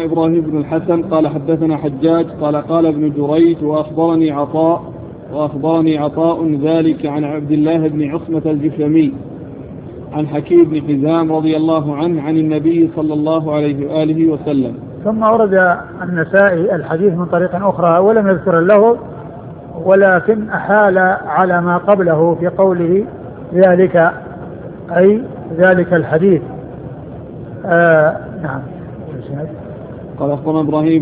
أخبرنا إبراهيم بن الحسن قال حدثنا حجاج قال ابن جريج وأخبرني عطاء ذلك عن عبد الله بن عصمة الجشمي عن حكيم بن حزام رضي الله عنه عن النبي صلى الله عليه وآله وسلم. ثم أورد النسائي الحديث من طريق أخرى ولم يذكر له، ولكن أحال على ما قبله في قوله ذلك أي ذلك الحديث. نعم. قال أخبرنا إبراهيم